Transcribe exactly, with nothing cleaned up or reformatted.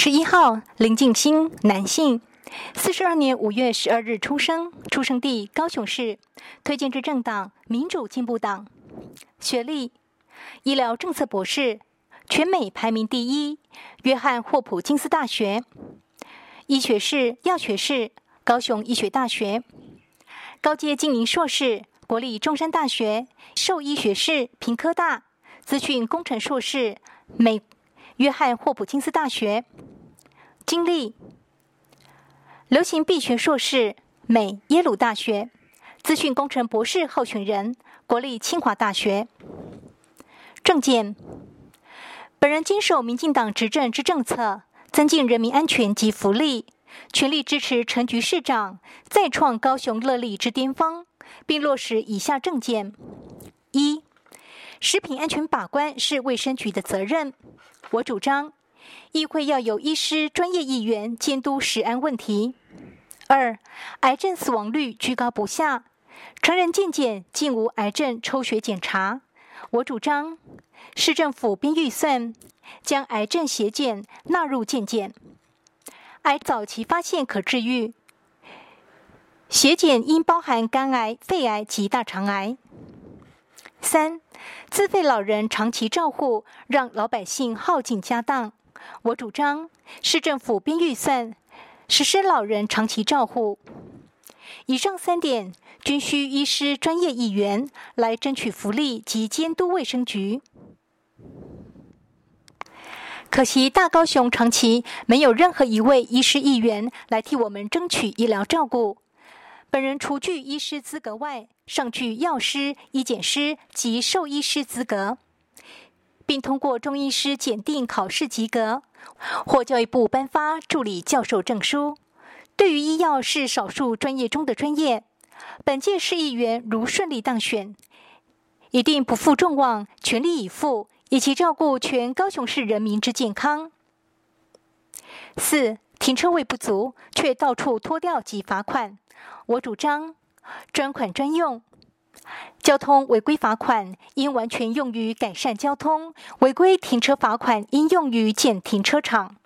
十一号，林敬兴，男性，四十二年五月十二日出生，出生地高雄市，推荐之政党民主进步党。学历：医疗政策博士，全美排名第一，约翰霍普金斯大学。医学士、药学士，高雄医学大学。高阶经营硕士，国立中山大学，兽医学士，屏科大。资讯工程硕士，美约翰霍普金斯大学。经历：流行病学硕士，美耶鲁大学。资讯工程博士候选人，国立清华大学。政见：本人坚守民进党执政之政策，增进人民安全及福利，全力支持陈菊市长再创高雄乐利之巅峰，并落实以下政见：一、食品安全把关是卫生局的责任。我主张，议会要有医师专业议员监督食安问题。二、癌症死亡率居高不下，成人健检竟无癌症抽血检查。我主张，市政府编预算，将癌症血检纳入健检。癌早期发现可治愈，血检应包含肝癌、肺癌及大肠癌。三、自费老人长期照护，让老百姓耗尽家当。我主张，市政府编预算，实施老人长期照护。以上三点均需医师专业议员来争取福利及监督卫生局。可惜大高雄长期没有任何一位医师议员来替我们争取医疗照顾。本人除具医师资格外，尚具药师、医检师及兽医师资格，并通过中医师检定考试及格，获教育部颁发助理教授证书。对于医药是少数专业中的专业，本届市议员如顺利当选，一定不负众望，全力以赴，以及照顾全高雄市人民之健康。四、停车位不足，却到处拖吊及罚款。我主张专款专用，交通违规罚款应完全用于改善交通，违规停车罚款应用于建停车场。